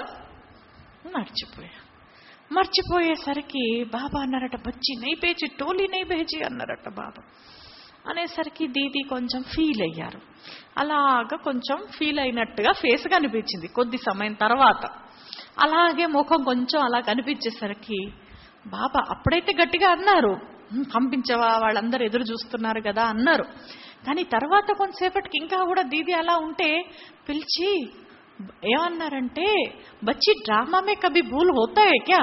మర్చిపోయేసరికి బాబా అన్నారట, బచ్చి నై పేచి టోలీ నై భేజీ అన్నారట బాబా. అనేసరికి దీది కొంచెం ఫీల్ అయ్యారు. అలాగా కొంచెం ఫీల్ అయినట్టుగా ఫేస్ కనిపించింది. కొద్ది సమయం తర్వాత అలాగే ముఖం కొంచెం అలా కనిపించేసరికి బాబా అప్పుడైతే గట్టిగా అన్నారు, పంపించవా, వాళ్ళందరూ ఎదురు చూస్తున్నారు కదా అన్నారు. కానీ తర్వాత కొంతసేపటికి ఇంకా కూడా దీది అలా ఉంటే పిలిచి ఏమన్నారంటే, బచ్చి డ్రామామే కభీ భూల్ హోతాయే క్యా?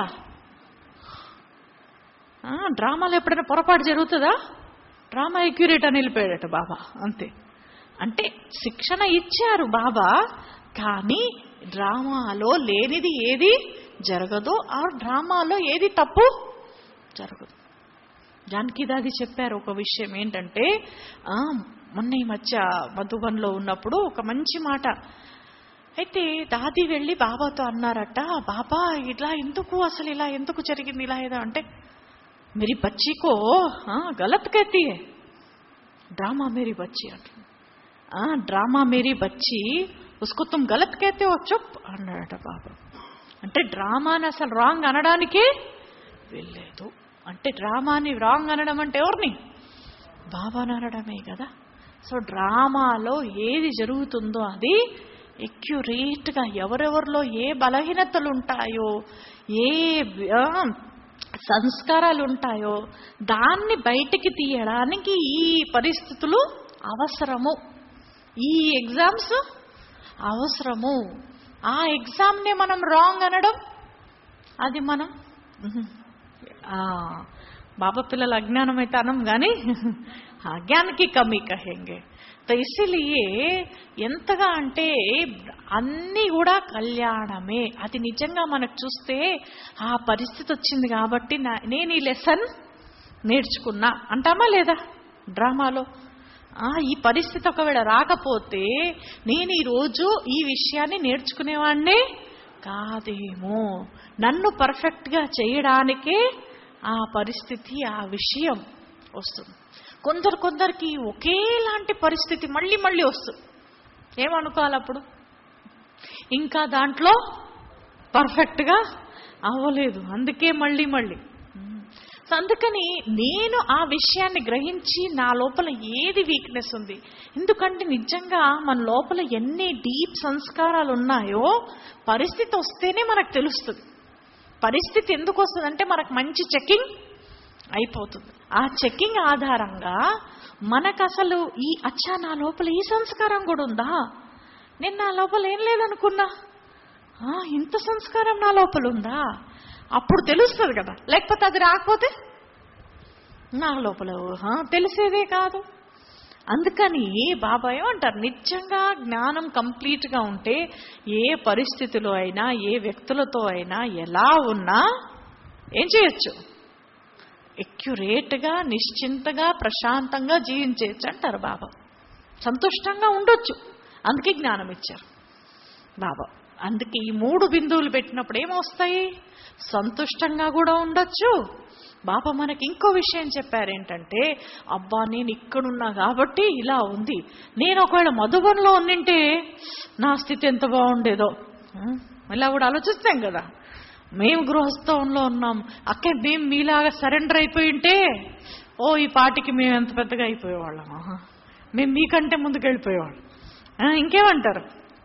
డ్రామాలో ఎప్పుడైనా పొరపాటు జరుగుతుందా? డ్రామా ఎక్యురేట్ అని వెళ్ళిపోయాడట బాబా. అంతే. అంటే శిక్షణ ఇచ్చారు బాబా, కానీ డ్రామాలో లేనిది ఏది జరగదు, ఆ డ్రామాలో ఏది తప్పు జరగదు. జానకి దాది చెప్పారు ఒక విషయం ఏంటంటే, మొన్న ఈ మధ్య మధుబన్లో ఉన్నప్పుడు ఒక మంచి మాట. అయితే దాది వెళ్ళి బాబాతో అన్నారట, బాబా ఇలా ఎందుకు, అసలు ఇలా ఎందుకు జరిగింది, ఇలా ఏదో అంటే, मेरी बच्ची को गलत कहती है, ड्रामा मेरी बच्ची అంటారు. డ్రామా మేరీ బచ్చి, ఉస్కో తుమ్ గలత్ कहते हो, చుప్ అన్నాడట బాబా. అంటే డ్రామాని అసలు రాంగ్ అనడానికే వెళ్ళలేదు. అంటే డ్రామాని రాంగ్ అనడం అంటే ఎవరిని? బాబాని అనడమే కదా. సో డ్రామాలో ఏది జరుగుతుందో అది ఎక్యురేట్గా, ఎవరెవరిలో ఏ బలహీనతలు ఉంటాయో, ఏ సంస్కారాలు ఉంటాయో దాన్ని బయటికి తీయడానికి ఈ పరిస్థితులు అవసరము, ఈ ఎగ్జామ్స్ అవసరము. ఆ ఎగ్జామ్నే మనం రాంగ్ అనడం, అది మనం బాబా పిల్లల అజ్ఞానం అయితే అనం కానీ అజ్ఞానికి కమీ కహేంగే. తో ఇసిలియే ఎంతగా అంటే అన్నీ కూడా కళ్యాణమే. అది నిజంగా మనకు చూస్తే ఆ పరిస్థితి వచ్చింది కాబట్టి నేను ఈ లెసన్ నేర్చుకున్నా అంటామా లేదా? డ్రామాలో ఈ పరిస్థితి ఒకవేళ రాకపోతే నేను ఈరోజు ఈ విషయాన్ని నేర్చుకునేవాడినే కాదేమో. నన్ను పర్ఫెక్ట్గా చేయడానికే ఆ పరిస్థితి, ఆ విషయం వస్తుంది. కొందరికి ఒకేలాంటి పరిస్థితి మళ్ళీ మళ్ళీ వస్తుంది. ఏమనుకోవాలి అప్పుడు? ఇంకా దాంట్లో పర్ఫెక్ట్గా అవ్వలేదు, అందుకే మళ్ళీ సో అందుకని నేను ఆ విషయాన్ని గ్రహించి నా లోపల ఏది వీక్నెస్ ఉంది, ఎందుకంటే నిజంగా మన లోపల ఎన్ని డీప్ సంస్కారాలు ఉన్నాయో పరిస్థితి వస్తేనే మనకు తెలుస్తుంది. పరిస్థితి ఎందుకు వస్తుందంటే మనకు మంచి చెకింగ్ అయిపోతుంది. ఆ చెకింగ్ ఆధారంగా మనకు అసలు నా లోపల ఈ సంస్కారం కూడా ఉందా, నేను నా లోపల ఏం లేదనుకున్నా, ఇంత సంస్కారం నా లోపల ఉందా, అప్పుడు తెలుస్తుంది కదా. లేకపోతే అది రాకపోతే నా లోపల తెలిసేదే కాదు. అందుకని బాబా ఏమంటారు, నిజంగా జ్ఞానం కంప్లీట్గా ఉంటే ఏ పరిస్థితిలో అయినా ఏ వ్యక్తులతో అయినా ఎలా ఉన్నా ఏం చేయొచ్చు, ఎక్యురేట్గా నిశ్చింతగా ప్రశాంతంగా జీవించవచ్చు అంటారు బాబా. సంతుష్టంగా ఉండొచ్చు, అందుకే జ్ఞానం ఇచ్చారు బాబా. అందుకే ఈ 3 బిందువులు పెట్టినప్పుడు ఏమొస్తాయి, సంతుష్టంగా కూడా ఉండొచ్చు. బాబా మనకి ఇంకో విషయం చెప్పారేంటంటే, అబ్బా నేను ఇక్కడున్నా కాబట్టి ఇలా ఉంది, నేను ఒకవేళ మధుబన్లో ఉండింటే నా స్థితి ఎంత బాగుండేదో. ఇలా కూడా ఆలోచిస్తాం కదా. మేము గృహస్థంలో ఉన్నాం, అక్కడ మేము మీలాగా సరెండర్ అయిపోయి ఉంటే ఈ పాటికి మేము ఎంత పెద్దగా అయిపోయేవాళ్ళం, మేము మీకంటే ముందుకు వెళ్ళిపోయేవాళ్ళం. ఇంకేమంటారు,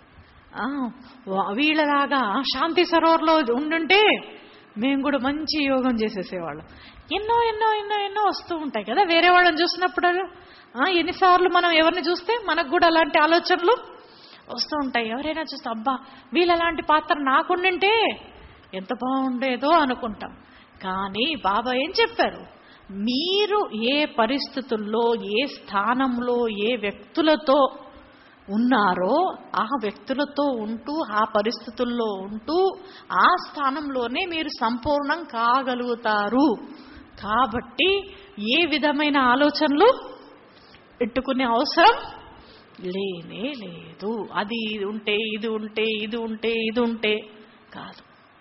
వీళ్ళలాగా శాంతి సరోవర్లో ఉండుంటే మేము కూడా మంచి యోగం చేసేసేవాళ్ళం. ఎన్నో ఎన్నో ఎన్నో ఎన్నో వస్తూ ఉంటాయి కదా వేరే వాళ్ళని చూసినప్పుడు. ఎన్నిసార్లు మనం ఎవరిని చూస్తే మనకు కూడా అలాంటి ఆలోచనలు వస్తూ ఉంటాయి. ఎవరైనా చూస్తే అబ్బా వీళ్ళలాంటి పాత్ర నాకుండింటే ఎంత బాగుండేదో అనుకుంటాం. కానీ బాబా ఏం చెప్పారు, మీరు ఏ పరిస్థితుల్లో ఏ స్థానంలో ఏ వ్యక్తులతో ఉన్నారో ఆ వ్యక్తులతో ఉంటూ ఆ పరిస్థితుల్లో ఉంటూ ఆ స్థానంలోనే మీరు సంపూర్ణం కాగలుగుతారు. కాబట్టి ఏ విధమైన ఆలోచనలు పెట్టుకునే అవసరం లేనే లేదు. అది ఉంటే ఇది ఉంటే ఇది ఉంటే ఇది ఉంటే కాదు.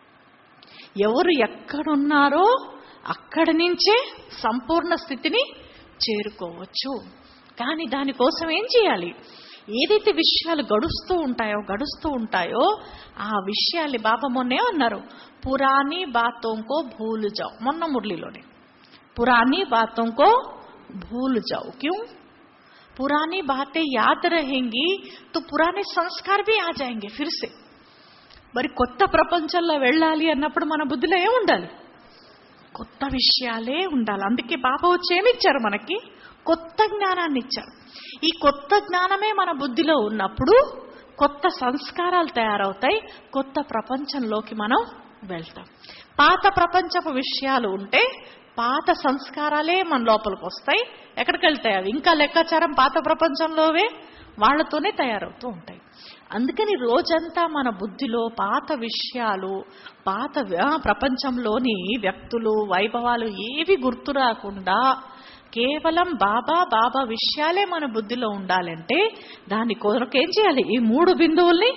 ఎవరు ఎక్కడున్నారో అక్కడి నుంచే సంపూర్ణ స్థితిని చేరుకోవచ్చు. కానీ దానికోసం ఏం చేయాలి, ఏదైతే విషయాలు గడుస్తూ ఉంటాయో ఆ విషయాల్ని బాబా మొన్నే అన్నారు, పురానీ బాతోంకో భూల్ జాओ. మొన్న మురళిలోనే పురానీ బాతోంకో భూల్ జాओ. క్యూ? పురానీ బాతే యాద్ రహేంగి తో పురానే సంస్కార్ భీ ఆ జాయేంగే ఫిర్ సే. మరి కొత్త ప్రపంచంలో వెళ్ళాలి అన్నప్పుడు మన బుద్ధిలో ఏముండాలి, కొత్త విషయాలే ఉండాలి. అందుకే బాబా వచ్చి ఏమిచ్చారు, మనకి కొత్త జ్ఞానాన్ని ఇచ్చారు. ఈ కొత్త జ్ఞానమే మన బుద్ధిలో ఉన్నప్పుడు కొత్త సంస్కారాలు తయారవుతాయి, కొత్త ప్రపంచంలోకి మనం వెళ్తాం. పాత ప్రపంచపు విషయాలు ఉంటే పాత సంస్కారాలే మన లోపలికి వస్తాయి. ఎక్కడికి వెళ్తాయి అవి, ఇంకా లెక్కాచారం పాత ప్రపంచంలోవే వాళ్లతోనే తయారవుతూ ఉంటాయి. అందుకని రోజంతా మన బుద్ధిలో పాత విషయాలు, పాత ప్రపంచంలోని వ్యక్తులు, వైభవాలు ఏవి గుర్తు రాకుండా కేవలం బాబా విషయాలే మన బుద్ధిలో ఉండాలంటే దాని కొరకు ఏం చేయాలి, ఈ 3 బిందువుల్ని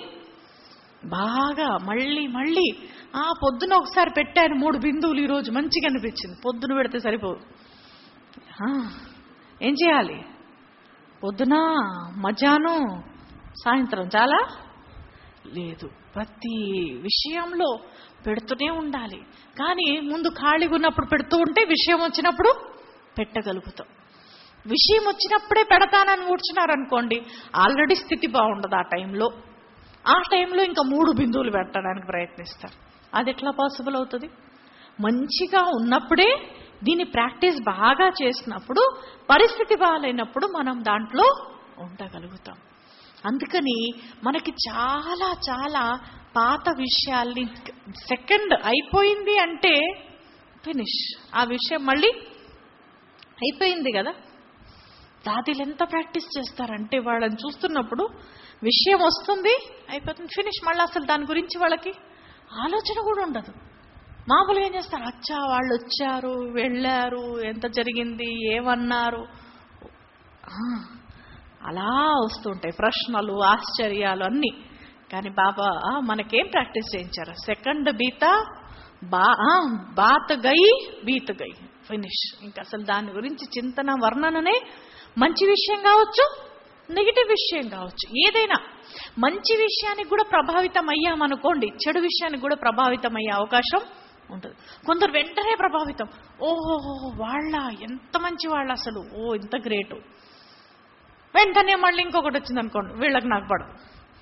బాగా మళ్ళీ మళ్ళీ పొద్దున ఒకసారి పెట్టాను 3 బిందువులు, ఈరోజు మంచిగా అనిపించింది. పొద్దున పెడితే సరిపోదు. ఏం చేయాలి, పొద్దున మధ్యాహ్నం సాయంత్రం చాలా లేదు, ప్రతి విషయంలో పెడుతూనే ఉండాలి. కానీ ముందు ఖాళీగా ఉన్నప్పుడు పెడుతూ ఉంటే విషయం వచ్చినప్పుడు పెట్టగలుగుతాం. విషయం వచ్చినప్పుడే పెడతానని కూర్చున్నారనుకోండి, ఆల్రెడీ స్థితి బాగుండదు. ఆ టైంలో ఇంకా 3 బిందువులు పెట్టడానికి ప్రయత్నిస్తారు. అది ఎట్లా పాసిబుల్ అవుతుంది? మంచిగా ఉన్నప్పుడే దీన్ని ప్రాక్టీస్ బాగా చేసినప్పుడు, పరిస్థితి బాగాలేనప్పుడు మనం దాంట్లో ఉండగలుగుతాం. అందుకని మనకి చాలా చాలా పాత విషయాల్ని సెకండ్ అయిపోయింది అంటే ఫినిష్, ఆ విషయం మళ్ళీ అయిపోయింది కదా. దాదీలు ఎంత ప్రాక్టీస్ చేస్తారంటే వాళ్ళని చూస్తున్నప్పుడు విషయం వస్తుంది, అయిపోతుంది, ఫినిష్. మళ్ళీ అసలు దాని గురించి వాళ్ళకి ఆలోచన కూడా ఉండదు. మామూలుగా ఏం చేస్తారు, అచ్చా వాళ్ళు వచ్చారు వెళ్ళారు, ఎంత జరిగింది, ఏమన్నారు, అలా వస్తుంటాయి ప్రశ్నలు, ఆశ్చర్యాలు అన్నీ. కానీ బాబా మనకేం ప్రాక్టీస్ చేయించారు, సెకండ్ బాత్ బీత్ గై ఫినిష్. ఇంకా అసలు దాని గురించి చింతన వర్ణననే, మంచి విషయం కావచ్చు నెగిటివ్ విషయం కావచ్చు, ఏదైనా మంచి విషయానికి కూడా ప్రభావితం అయ్యామనుకోండి, చెడు విషయానికి కూడా ప్రభావితం అయ్యే అవకాశం ఉంటుంది. కొందరు వెంటనే ప్రభావితం, ఓహో వాళ్ళ ఎంత మంచి వాళ్ళు, అసలు ఇంత గ్రేటు. వెంటనే మళ్ళీ ఇంకొకటి వచ్చింది అనుకోండి, వీళ్ళకి నాకు పడదు.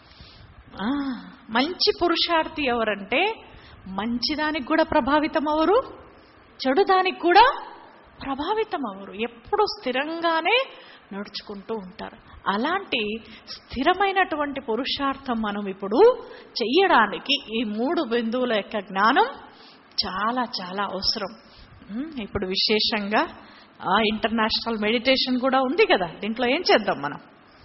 మంచి పురుషార్థి ఎవరంటే మంచిదానికి కూడా ప్రభావితం అవరు, చెడు దానికి కూడా ప్రభావితం అవరు, ఎప్పుడు స్థిరంగానే నడుచుకుంటూ ఉంటారు. అలాంటి స్థిరమైనటువంటి పురుషార్థం మనం ఇప్పుడు చెయ్యడానికి ఈ 3 బిందువుల యొక్క జ్ఞానం చాలా చాలా అవసరం. ఇప్పుడు విశేషంగా ఇంటర్నేషనల్ మెడిటేషన్ కూడా ఉంది కదా. దీంట్లో ఏం చేద్దాం మనం?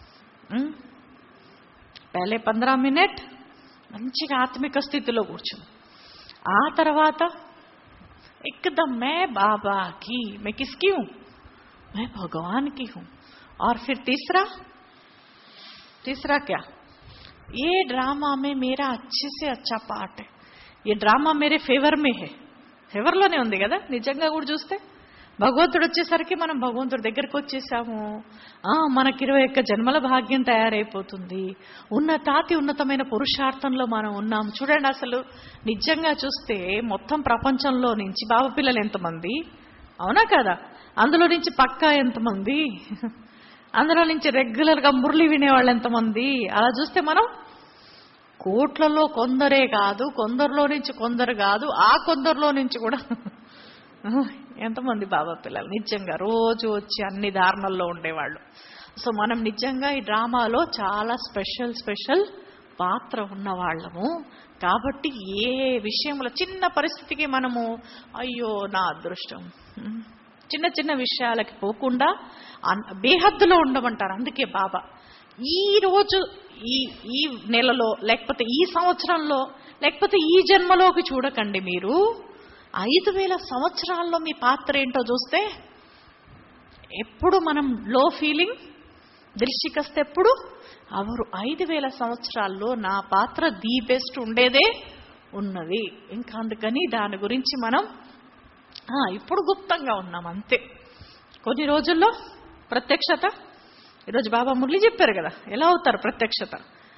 పहले 15 మినిట్ మంచిగా ఆత్మిక స్థితిలో కూర్చుని, ఆ తర్వాత एकदम मैं बाबा की, मैं किसकी हूं? मैं भगवान की हूं. और फिर तीसरा क्या? ये ड्रामा में मेरा अच्छे से अच्छा पार्ट है. ये డ్రామా मेरे फेवर में है. ఫేవర్లోనే ఉంది కదా. నిజంగా కూడా చూస్తే భగవంతుడు వచ్చేసరికి మనం భగవంతుడి దగ్గరికి వచ్చేసాము. మనకి 21 జన్మల భాగ్యం తయారైపోతుంది. ఉన్నతమైన పురుషార్థంలో మనం ఉన్నాము. చూడండి, అసలు నిజంగా చూస్తే మొత్తం ప్రపంచంలో నుంచి బాబా పిల్లలు ఎంతమంది, అవునా కదా? అందులో నుంచి పక్కా ఎంతమంది, అందులో నుంచి రెగ్యులర్గా మురళి వినేవాళ్ళు ఎంతమంది? అలా చూస్తే మనం కోట్లలో కొందరే కాదు, కొందరిలో నుంచి కొందరు కాదు, ఆ కొందరిలో నుంచి కూడా ఎంతమంది బాబా పిల్లలు నిజంగా రోజు వచ్చి అన్ని ధారణల్లో ఉండేవాళ్ళు. సో మనం నిజంగా ఈ డ్రామాలో చాలా స్పెషల్ పాత్ర ఉన్నవాళ్ళము. కాబట్టి ఏ విషయంలో చిన్న పరిస్థితికి మనము అయ్యో నా అదృష్టం, చిన్న విషయాలకి పోకుండా బేహద్దులో ఉండమంటారు. అందుకే బాబా ఈ రోజు ఈ నెలలో, లేకపోతే ఈ సంవత్సరంలో, లేకపోతే ఈ జన్మలోకి చూడకండి. మీరు 5000 సంవత్సరాల్లో మీ పాత్ర ఏంటో చూస్తే ఎప్పుడు మనం లో ఫీలింగ్ దృష్టికొస్తే ఎప్పుడు అవరు 5000 సంవత్సరాల్లో నా పాత్ర ది బెస్ట్ ఉండేదే ఉన్నది. ఇంకా అందుకని దాని గురించి మనం ఇప్పుడు గుప్తంగా ఉన్నాం అంతే. కొన్ని రోజుల్లో ప్రత్యక్షత. ఈరోజు బాబా మురళి చెప్పారు కదా, ఎలా అవుతారు ప్రత్యక్షత?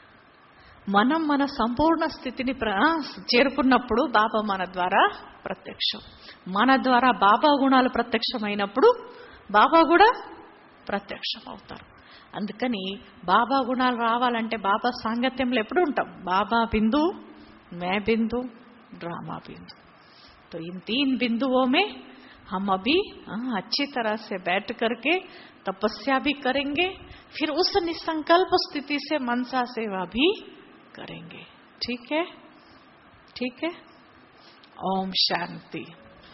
మనం మన సంపూర్ణ స్థితిని చేరుకున్నప్పుడు బాబా మన ద్వారా ప్రత్యక్షం. మన ద్వారా బాబా గుణాలు ప్రత్యక్షమైనప్పుడు బాబా కూడా ప్రత్యక్షం అవుతారు. అందుకని బాబా గుణాలు రావాలంటే బాబా సాంగత్యంలో ఎప్పుడు ఉంటాం? బాబా బిందు, మే బిందు, డ్రామా బిందు. तो इन 3 बिंदुओं में हम अभी अच्छी तरह से बैठ करके तपस्या भी करेंगे, फिर उस निसंकल्प स्थिति से मनसा सेवा भी करेंगे. ठीक है? ठीक है. ओम शांति.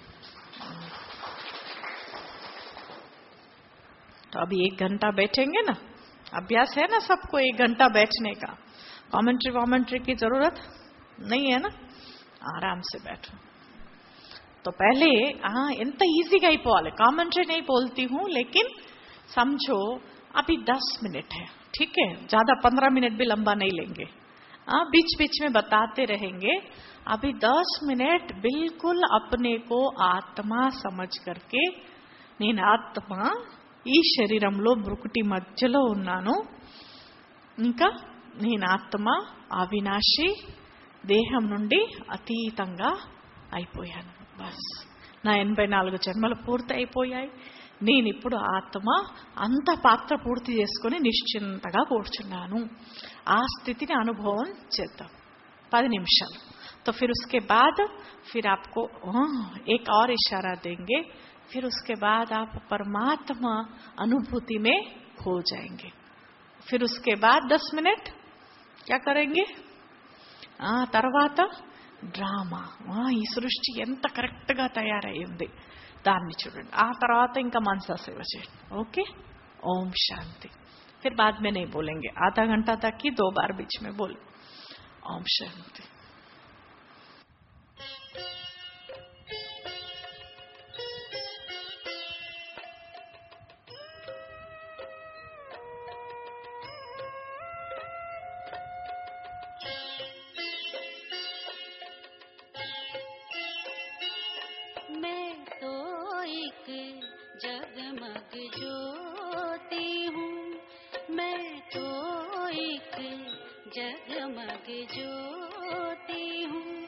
तो अभी 1 घंटा बैठेंगे ना. अभ्यास है ना सबको 1 घंटा बैठने का. कमेंट्री की जरूरत नहीं है ना. आराम से बैठो. तो पहले ఎంత ఈజీగా అయిపోవాలి. కామెంట్రీ नहीं बोलती हूँ, लेकिन समझो अभी 10 मिनट है. ठीक है, ज्यादा 15 मिनट भी लंबा नहीं लेंगे. बीच बीच में बताते रहेंगे. अभी 10 मिनट बिल्कुल अपने को आत्मा समझ करके, నేను ఆత్మ ఈ శరీరంలో బ్రుకుటి మధ్యలో ఉన్నాను, ఇంకా నేను ఆత్మ అవినాశి, దేహం నుండి అతీతంగా అయిపోయాను. బస్ నా 84 జన్మలు పూర్తి అయిపోయాయి. నేను ఇప్పుడు ఆత్మ అంత పాత్ర పూర్తి చేసుకుని నిశ్చింతగా కూర్చున్నాను. ఆ స్థితిని అనుభవం చేద్దాం 10 నిమిషాలు. तो फिर उसके बाद फिर आपको एक और इशारा देंगे. फिर उसके बाद आप परमात्मा अनुभूति में खो जाएंगे. फिर उसके बाद 10 मिनट क्या करेंगे? తర్వాత డ్రామా. ఈ సృష్టి ఎంత కరెక్ట్ గా తయారయ్యింది దాన్ని చూడండి. ఆ తర్వాత ఇంకా మనసా సేవ చేయండి. ఓకే. ఓం శాంతి. फिर बाद में नहीं बोलेंगे. आधा घंटा तक ही 2 बार बीच में बोलो. ओम शांति. मैं तो एक जगमग ज्योति हूँ, मैं तो एक जगमग ज्योति हूँ.